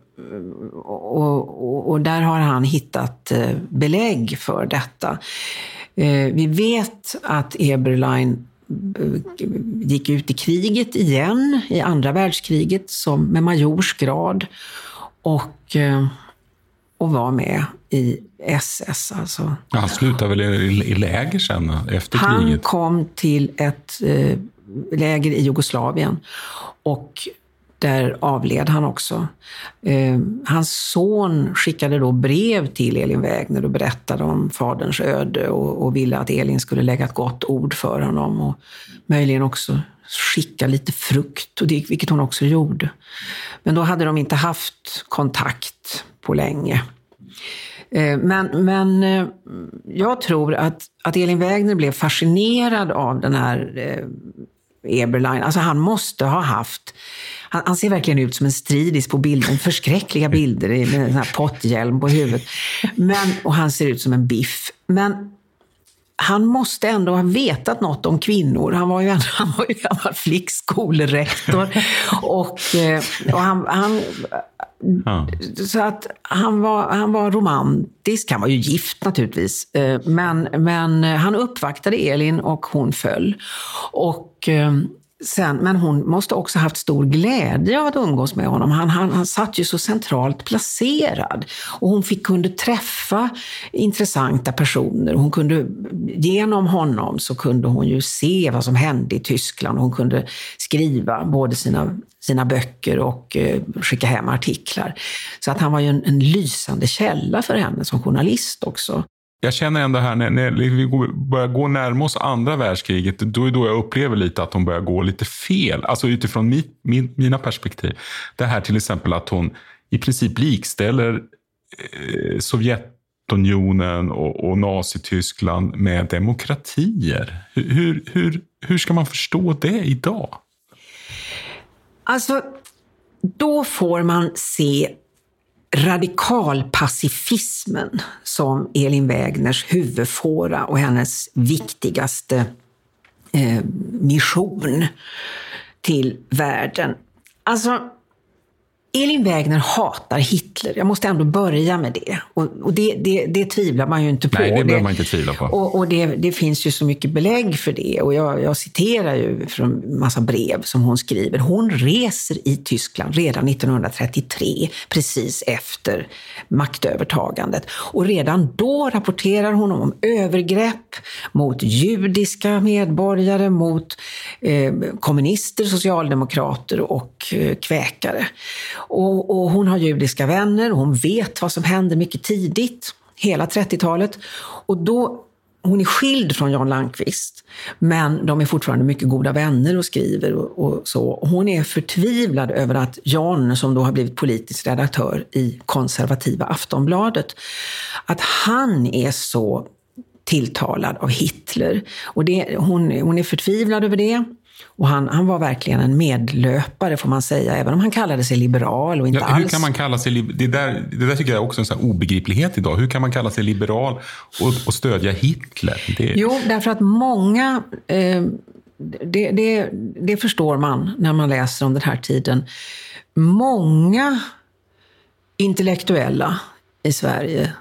där har han hittat belägg för detta. Vi vet att Eberlein gick ut i kriget igen, i andra världskriget, med majorsgrad och var med i SS. Alltså. Han slutade väl i läger sen efter kriget? Han kom till ett läger i Jugoslavien och där avled han också. Hans son skickade då brev till Elin Wägner och berättade om faderns öde och ville att Elin skulle lägga ett gott ord för honom och möjligen också skicka lite frukt, och vilket hon också gjorde. Men då hade de inte haft kontakt på länge. Men jag tror att Elin Wägner blev fascinerad av den här Eberlein. Alltså han måste ha haft... Han ser verkligen ut som en stridis på bilden. Förskräckliga bilder med en sån här potthjälm på huvudet. Och han ser ut som en biff. Men han måste ändå ha vetat något om kvinnor. Han var ju gammal flickskolerektor. Och han så att han var romantisk. Han var ju gift naturligtvis. Men han uppvaktade Elin och hon föll. Men hon måste också haft stor glädje av att umgås med honom. Han satt ju så centralt placerad. Och hon kunde träffa intressanta personer. Hon kunde, genom honom så kunde hon ju se vad som hände i Tyskland. Hon kunde skriva både sina böcker och skicka hem artiklar. Så att han var ju en lysande källa för henne som journalist också. Jag känner ändå här, när vi börjar gå närmare oss andra världskriget, då är då jag upplever lite att hon börjar gå lite fel. Alltså utifrån mina perspektiv. Det här till exempel att hon i princip likställer Sovjetunionen och Nazityskland med demokratier. Hur ska man förstå det idag? Alltså, då får man se radikalpacifismen som Elin Wägners huvudfåra och hennes viktigaste mission till världen. Alltså, Elin Wägner hatar Hitler. Jag måste ändå börja med det. Och det tvivlar man ju inte på. Nej, det behöver man inte tvivla på. Och det finns ju så mycket belägg för det. Och jag citerar ju från en massa brev som hon skriver. Hon reser i Tyskland redan 1933, precis efter maktövertagandet. Och redan då rapporterar hon om övergrepp mot judiska medborgare, mot kommunister, socialdemokrater och kväkare. Och hon har judiska vänner, hon vet vad som hände mycket tidigt, hela 30-talet. Och då, hon är skild från Jan Landqvist, men de är fortfarande mycket goda vänner och skriver och så. Och hon är förtvivlad över att Jan, som då har blivit politisk redaktör i konservativa Aftonbladet, att han är så tilltalad av Hitler. Och hon är förtvivlad över det. Och han var verkligen en medlöpare, får man säga, även om han kallade sig liberal och inte alls. Hur kan man kalla sig det där tycker jag är också en sån här obegriplighet idag. Hur kan man kalla sig liberal och stödja Hitler? Jo, därför att många, det förstår man när man läser om den här tiden. Många intellektuella i Sverige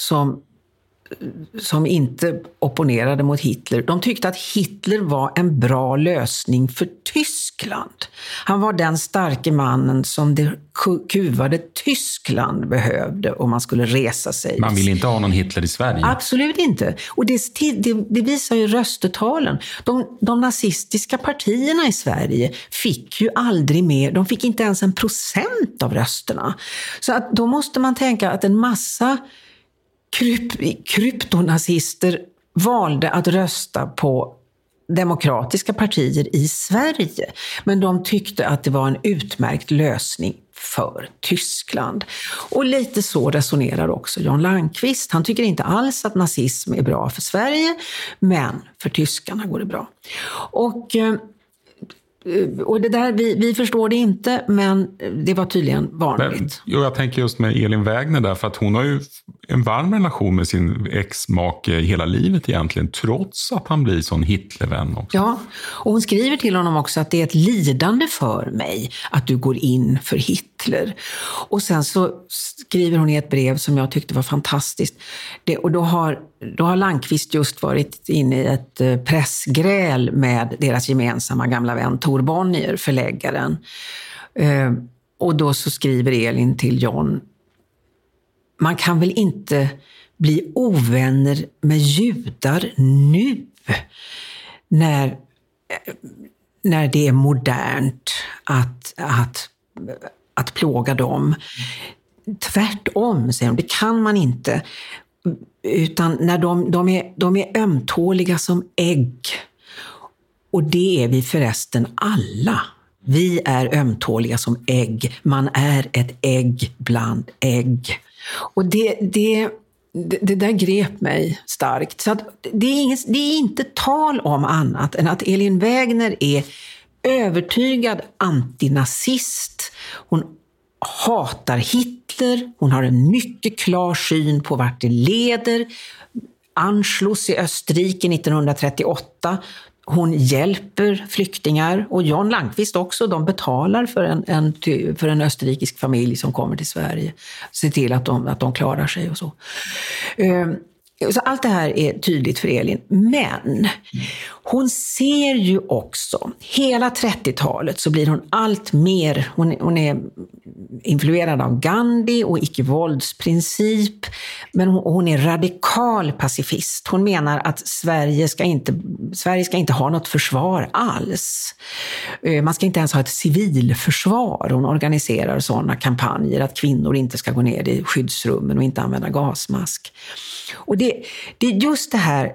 som inte opponerade mot Hitler. De tyckte att Hitler var en bra lösning för Tyskland. Han var den starke mannen som det kuvade Tyskland behövde om man skulle resa sig. Man vill inte ha någon Hitler i Sverige. Absolut inte. Och det visar ju röstetalen. De nazistiska partierna i Sverige fick ju aldrig mer, de fick inte ens 1% av rösterna. Så att då måste man tänka att en massa kryptonazister valde att rösta på demokratiska partier i Sverige. Men de tyckte att det var en utmärkt lösning för Tyskland. Och lite så resonerar också Jan Landqvist. Han tycker inte alls att nazism är bra för Sverige, men för tyskarna går det bra. Och Och det där, vi förstår det inte, men det var tydligen vanligt. Jag tänker just med Elin Wägner där, för att hon har ju en varm relation med sin ex-make hela livet egentligen, trots att han blir sån Hitlervän också. Ja, och hon skriver till honom också att det är ett lidande för mig att du går in för Hitler. Och sen så skriver hon i ett brev som jag tyckte var fantastiskt. Och då har Landqvist just varit inne i ett pressgräl med deras gemensamma gamla vän Tor Bonnier, förläggaren. Och då så skriver Elin till John: man kan väl inte bli ovänner med judar nu när det är modernt att plåga dem. Tvärtom, säger hon, det kan man inte. Utan när de är ömtåliga som ägg. Och det är vi förresten alla. Vi är ömtåliga som ägg. Man är ett ägg bland ägg. Och det där grep mig starkt. Så att det är inte tal om annat än att Elin Wägner är övertygad antinazist. Hon hatar Hitler. Hon har en mycket klar syn på vart det leder. Anschluss i Österrike 1938. Hon hjälper flyktingar, och John Landqvist också. De betalar för en österrikisk familj som kommer till Sverige. Se till att de klarar sig och så. Så allt det här är tydligt för Elin. Men hon ser ju också, hela 30-talet så blir hon allt mer, hon är influerad av Gandhi och icke-våldsprincip, men hon är radikal pacifist. Hon menar att Sverige ska inte ha något försvar alls. Man ska inte ens ha ett civilförsvar. Hon organiserar sådana kampanjer att kvinnor inte ska gå ner i skyddsrummen och inte använda gasmask. Och det är just det här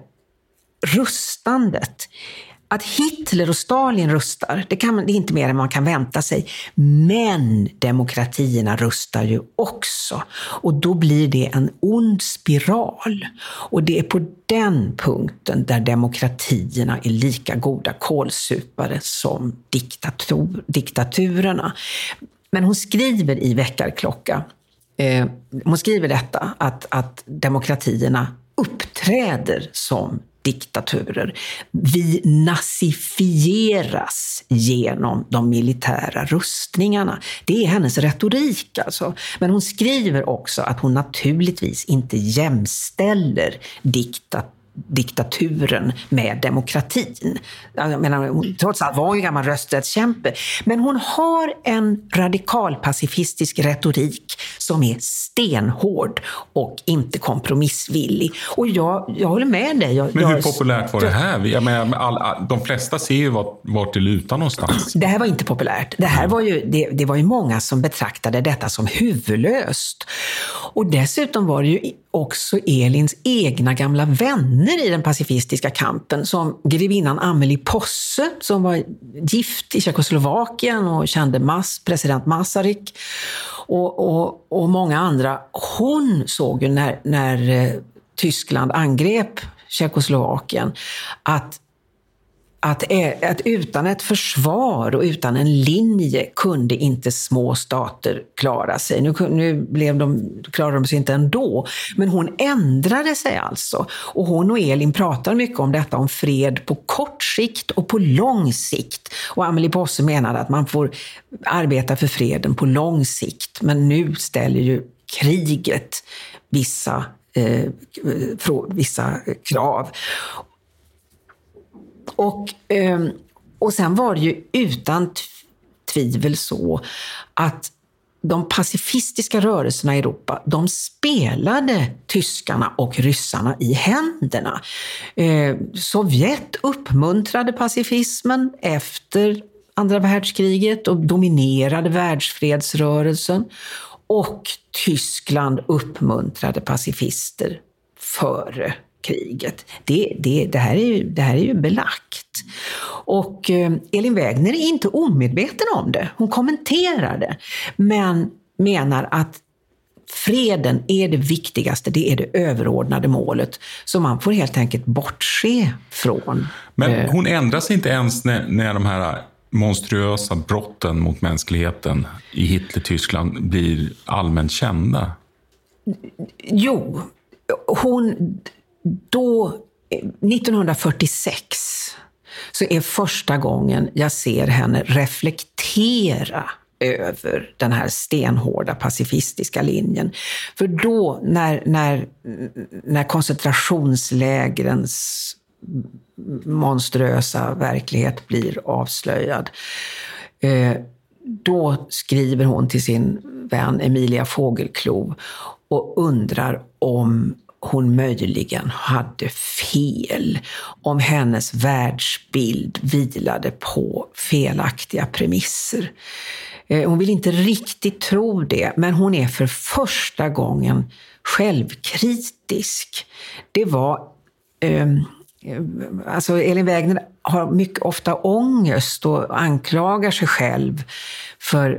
rustandet. Att Hitler och Stalin rustar, det är inte mer än man kan vänta sig. Men demokratierna rustar ju också. Och då blir det en ond spiral. Och det är på den punkten där demokratierna är lika goda kålsupare som diktaturerna. Men hon skriver i Väckarklocka, hon skriver detta, att demokratierna uppträder som diktaturer. Vi nazifieras genom de militära rustningarna. Det är hennes retorik alltså. Men hon skriver också att hon naturligtvis inte jämställer diktaturen med demokratin. Jag menar, hon trots allt var ju gammal rösträttskämpe. Men hon har en radikal pacifistisk retorik som är stenhård och inte kompromissvillig. Och jag håller med dig. Men hur populärt var det här? Jag menar, de flesta ser ju vart det lutar någonstans. Det här var inte populärt. Det här var ju, det var ju många som betraktade detta som huvudlöst. Och dessutom var det ju också Elins egna gamla vänner i den pacifistiska kampen, som grevinnan Amelie Posse, som var gift i Tjeckoslovakien och kände president Masaryk, och många andra. Hon såg ju när Tyskland angrep Tjeckoslovakien att utan ett försvar och utan en linje kunde inte små stater klara sig. Nu klarade de sig inte ändå. Men hon ändrade sig alltså. Och hon och Elin pratar mycket om detta, om fred på kort sikt och på lång sikt. Och Amelie Posse menade att man får arbeta för freden på lång sikt. Men nu ställer ju kriget vissa krav. Och sen var det ju utan tvivel så att de pacifistiska rörelserna i Europa, de spelade tyskarna och ryssarna i händerna. Sovjet uppmuntrade pacifismen efter andra världskriget och dominerade världsfredsrörelsen. Och Tyskland uppmuntrade pacifister före kriget. Det här är ju belagt. Och Elin Wägner är inte omedveten om det. Hon kommenterar det, men menar att freden är det viktigaste, det är det överordnade målet. Så man får helt enkelt bortse från. Men hon ändrar sig inte ens när de här monstruösa brotten mot mänskligheten i Hitler-Tyskland blir allmänt kända? Jo, hon då 1946 så är första gången jag ser henne reflektera över den här stenhårda pacifistiska linjen. För då när koncentrationslägrens monstruösa verklighet blir avslöjad, då skriver hon till sin vän Emilia Fågelklo och undrar om hon möjligen hade fel, om hennes världsbild vilade på felaktiga premisser. Hon vill inte riktigt tro det, men hon är för första gången självkritisk. Det var alltså Elin Wägner har mycket ofta ångest och anklagar sig själv för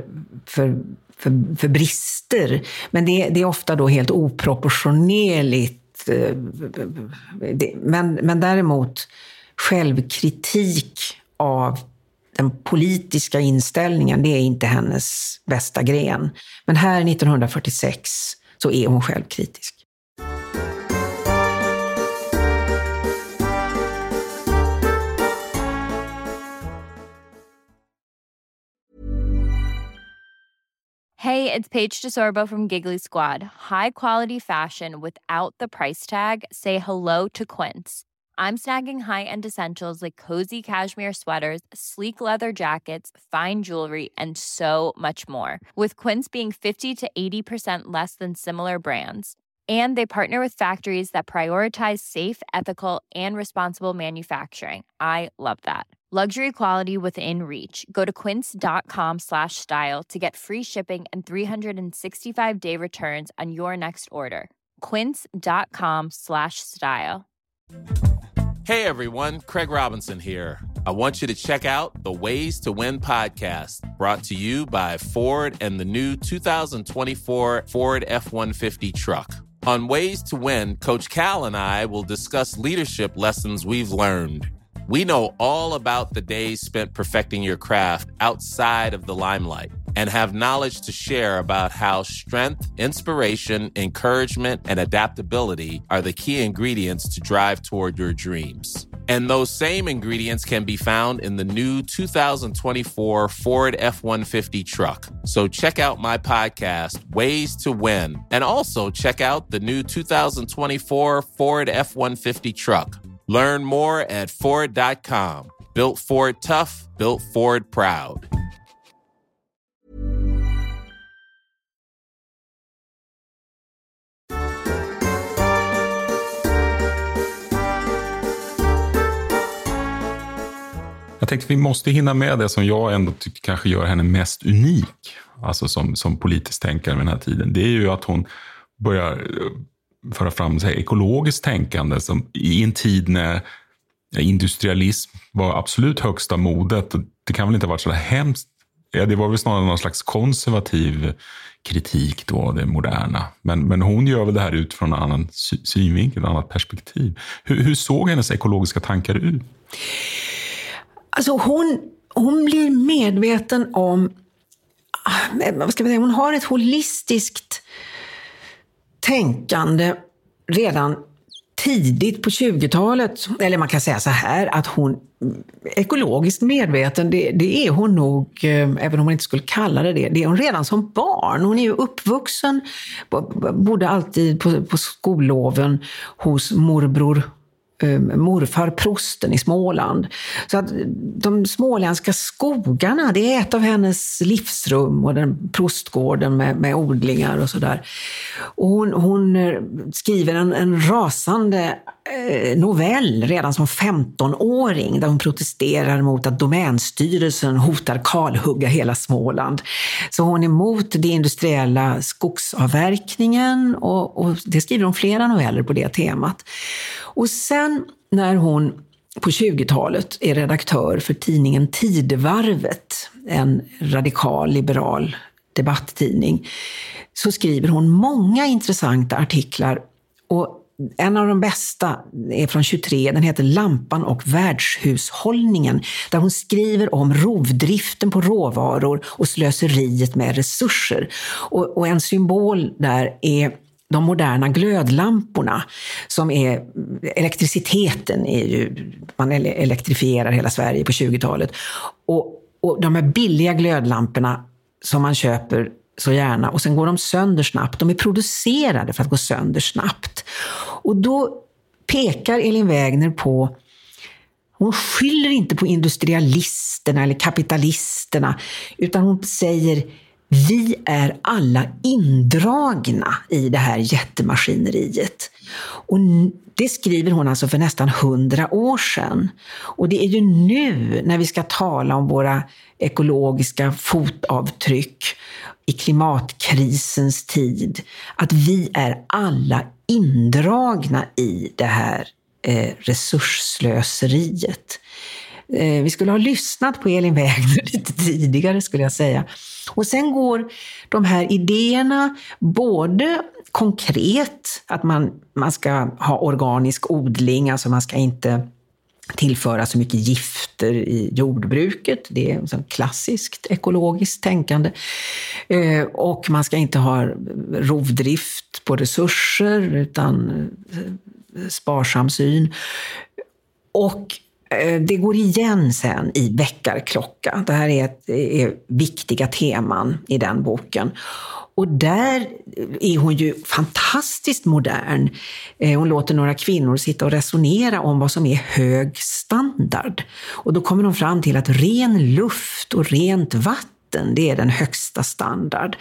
brister, men det är ofta då helt oproportionerligt. Men däremot självkritik av den politiska inställningen, det är inte hennes bästa gren. Men här 1946 så är hon självkritisk. Hey, it's Paige DeSorbo from Giggly Squad. High quality fashion without the price tag. Say hello to Quince. I'm snagging high-end essentials like cozy cashmere sweaters, sleek leather jackets, fine jewelry, and so much more. With Quince being 50 to 80% less than similar brands. And they partner with factories that prioritize safe, ethical, and responsible manufacturing. I love that. Luxury quality within reach. Go to quince.com/style to get free shipping and 365-day returns on your next order. Quince.com/style. Hey everyone, Craig Robinson here. I want you to check out the Ways to Win podcast, brought to you by Ford and the new 2024 Ford F-150 truck. On Ways to Win, Coach Cal and I will discuss leadership lessons we've learned. We know all about the days spent perfecting your craft outside of the limelight and have knowledge to share about how strength, inspiration, encouragement, and adaptability are the key ingredients to drive toward your dreams. And those same ingredients can be found in the new 2024 Ford F-150 truck. So check out my podcast, Ways to Win, and also check out the new 2024 Ford F-150 truck. Learn more at Ford.com. Built Ford tough, built Ford proud. Jag tänkte att vi måste hinna med det som jag ändå tycker kanske gör henne mest unik, alltså som politisk tänkare med den här tiden. Det är ju att hon börjar föra fram sig ekologiskt tänkande som i en tid när industrialism var absolut högsta modet. Det kan väl inte ha varit så hemskt. Ja, det var väl snarare någon slags konservativ kritik då, det moderna. Men hon gör väl det här utifrån en annan synvinkel, ett annat perspektiv. Hur såg hennes ekologiska tankar ut? Alltså hon blir medveten om, vad ska vi säga, hon har ett holistiskt tänkande redan tidigt på 20-talet. Eller man kan säga så här, att hon ekologiskt medveten, det är hon nog, även om hon inte skulle kalla det är hon redan som barn. Hon är ju uppvuxen, bodde alltid på skolloven hos morfar prosten i Småland. Så att de småländska skogarna, det är ett av hennes livsrum, och den prostgården med odlingar och sådär. Och hon skriver en rasande novell redan som 15-åring där hon protesterar mot att Domänstyrelsen hotar kalhugga hela Småland. Så hon är emot det industriella skogsavverkningen, och det skriver hon flera noveller på det temat. Och sen när hon på 20-talet är redaktör för tidningen Tidevarvet, en radikal liberal debatttidning, så skriver hon många intressanta artiklar. Och en av de bästa är från 23, den heter Lampan och världshushållningen, där hon skriver om rovdriften på råvaror och slöseriet med resurser. Och en symbol där är de moderna glödlamporna, som är elektriciteten, är ju, man elektrifierar hela Sverige på 20-talet. Och de här billiga glödlamporna som man köper så gärna, och sen går de sönder snabbt. De är producerade för att gå sönder snabbt. Och då pekar Elin Wägner på, hon skyller inte på industrialisterna eller kapitalisterna, utan hon säger: vi är alla indragna i det här jättemaskineriet. Och det skriver hon alltså för nästan 100 år sedan. Och det är ju nu, när vi ska tala om våra ekologiska fotavtryck i klimatkrisens tid, att vi är alla indragna i det här resursslöseriet. Vi skulle ha lyssnat på Elin Wägner lite tidigare, skulle jag säga. Och sen går de här idéerna både konkret, att man ska ha organisk odling, alltså man ska inte tillföra så mycket gifter i jordbruket. Det är så klassiskt ekologiskt tänkande. Och man ska inte ha rovdrift på resurser, utan sparsam syn. Och det går igen sen i Väckarklocka. Det här är viktiga teman i den boken. Och där är hon ju fantastiskt modern. Hon låter några kvinnor sitta och resonera om vad som är hög standard. Och då kommer de fram till att ren luft och rent vatten, det är den högsta standard.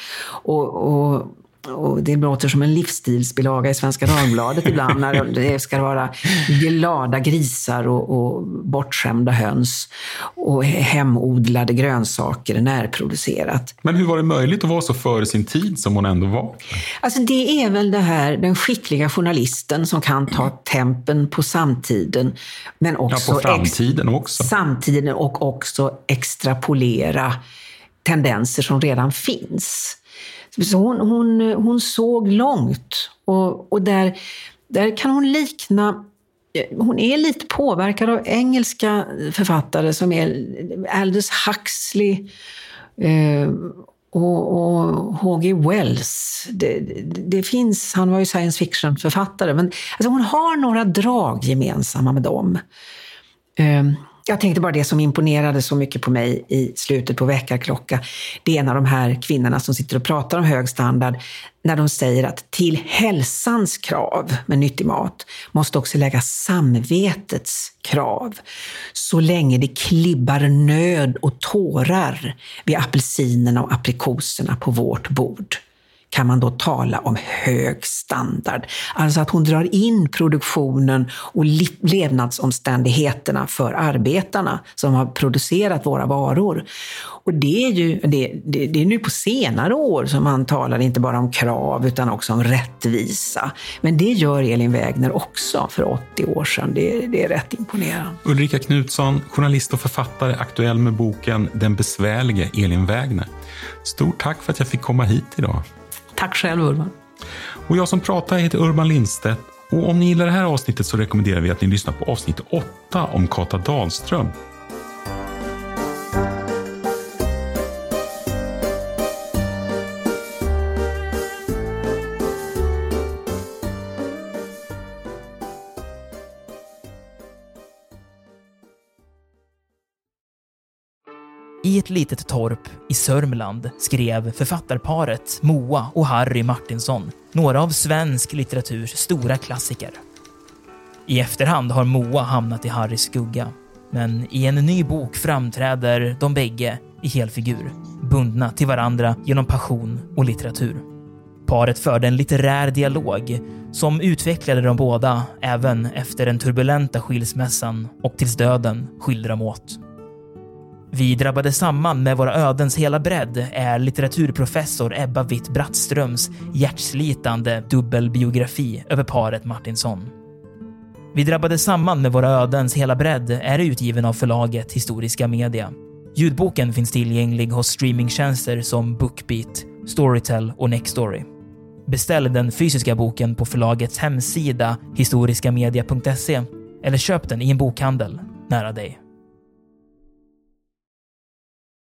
Och det låter som en livsstilsbilaga i Svenska Dagbladet ibland, när det ska vara glada grisar och bortskämda höns och hemodlade grönsaker närproducerat. Men hur var det möjligt att vara så före sin tid som hon ändå var? Alltså det är väl det här, den skickliga journalisten som kan ta tempen på samtiden, men också på framtiden också. Samtiden, och också extrapolera tendenser som redan finns. Så hon såg långt, och där kan hon likna, hon är lite påverkad av engelska författare som är Aldous Huxley och H.G. Wells. Det finns, han var ju science fiction författare, men alltså hon har några drag gemensamma med dem. Jag tänkte bara, det som imponerade så mycket på mig i slutet på Väckarklocka, det är en av de här kvinnorna som sitter och pratar om hög standard, när de säger att till hälsans krav med nyttig mat måste också lägga samvetets krav. Så länge det klibbar nöd och tårar vid apelsinerna och aprikoserna på vårt bord, kan man då tala om hög standard. Alltså att hon drar in produktionen och levnadsomständigheterna för arbetarna som har producerat våra varor. Och det är ju det är nu på senare år som man talar inte bara om krav utan också om rättvisa. Men det gör Elin Wägner också för 80 år sedan. Det är rätt imponerande. Ulrika Knutsson, journalist och författare, aktuell med boken Den besvärlige Elin Wägner. Stort tack för att jag fick komma hit idag. Tack själv, Urban. Och jag som pratar heter Urban Lindstedt. Och om ni gillar det här avsnittet så rekommenderar vi att ni lyssnar på avsnitt 8 om Kata Dahlström. I ett litet torp i Sörmland skrev författarparet Moa och Harry Martinsson några av svensk litteraturs stora klassiker. I efterhand har Moa hamnat i Harrys skugga, men i en ny bok framträder de bägge i helfigur, bundna till varandra genom passion och litteratur. Paret förde en litterär dialog som utvecklade de båda även efter den turbulenta skilsmässan och tills döden skilde dem åt. Vi drabbade samman med våra ödens hela bredd är litteraturprofessor Ebba Witt-Brattströms hjärtslitande dubbelbiografi över paret Martinsson. Vi drabbade samman med våra ödens hela bredd är utgiven av förlaget Historiska Media. Ljudboken finns tillgänglig hos streamingtjänster som Bookbeat, Storytel och Nextory. Beställ den fysiska boken på förlagets hemsida historiskamedia.se eller köp den i en bokhandel nära dig.